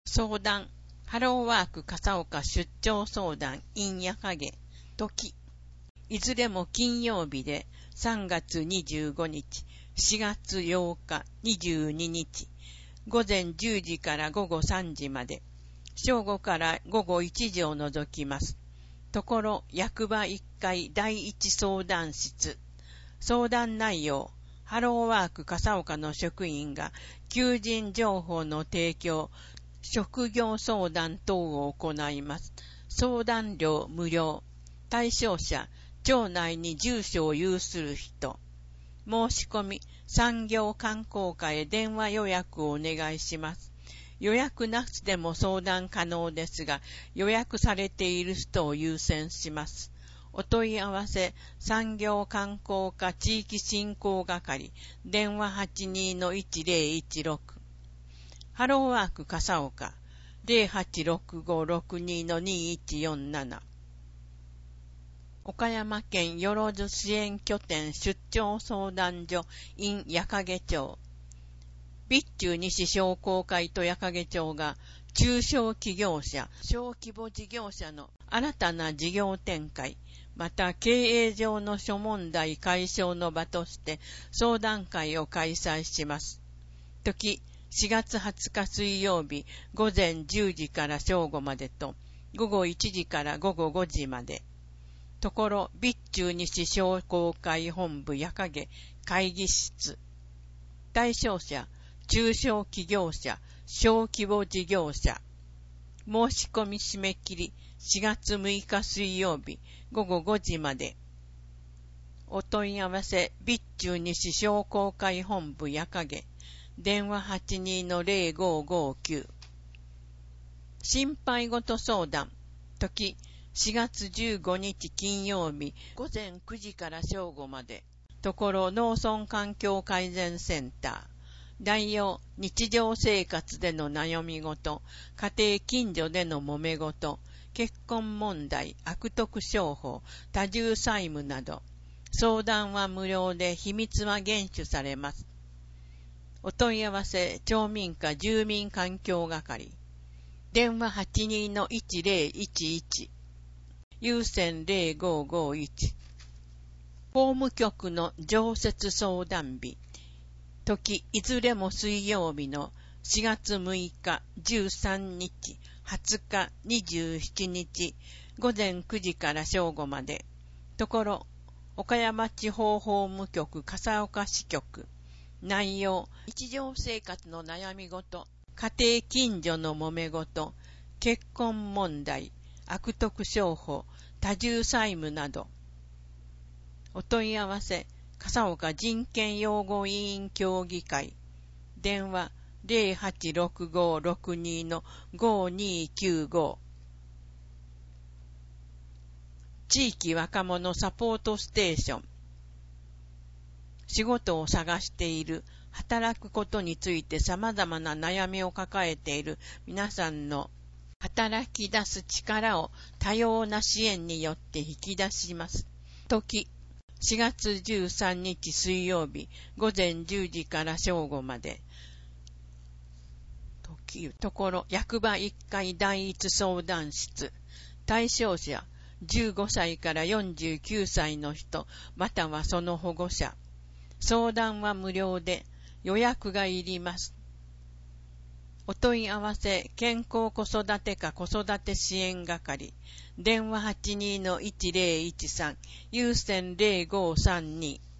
相談、ハローワーク笠岡出張相談 in 夜影、時。いずれも金曜日で3月25日、4月8日、22日、午前10時から午後3時まで、正午から午後1時を除きます。ところ、役場1階第1相談室。相談内容、ハローワーク笠岡の職員が求人情報の提供、職業相談等を行います。相談料無料。対象者、町内に住所を有する人。申し込み、産業観光課へ電話予約をお願いします。予約なしでも相談可能ですが、予約されている人を優先します。お問い合わせ、産業観光課地域振興係、電話 82-1016。ハローワーク笠岡 086562-2147。岡山県よろず支援拠点出張相談所 in 矢掛町。備中西商工会と矢掛町が中小企業者、小規模事業者の新たな事業展開、また経営上の諸問題解消の場として相談会を開催します。時、4月20日水曜日午前10時から正午までと、午後1時から午後5時まで。ところ、備中西商工会本部矢掛会議室。対象者、中小企業者、小規模事業者。申し込み締め切り4月6日水曜日午後5時まで。お問い合わせ、備中西商工会本部矢掛電話 82-0559。心配事相談。時、4月15日金曜日午前9時から正午まで。ところ農村環境改善センター。内容、日常生活での悩み事、家庭近所での揉め事、結婚問題、悪徳商法、多重債務など。相談は無料で秘密は厳守されます。お問い合わせ、町民課住民環境係。電話 82-1011。有線0551。法務局の常設相談日。時、いずれも水曜日の4月6日、13日、20日、27日、午前9時から正午まで。ところ、岡山地方法務局笠岡支局。内容、日常生活の悩み事、家庭近所の揉め事、結婚問題、悪徳商法、多重債務など。お問い合わせ、笠岡人権擁護委員協議会。電話 086562-5295。地域若者サポートステーション。仕事を探している、働くことについて様々な悩みを抱えている皆さんの働き出す力を多様な支援によって引き出します。時、4月13日水曜日午前10時から正午まで。ところ、役場1階第一相談室。対象者、15歳から49歳の人、またはその保護者。相談は無料で予約がいります。お問い合わせ、健康子育て課子育て支援係。電話 82-1013、有線0532。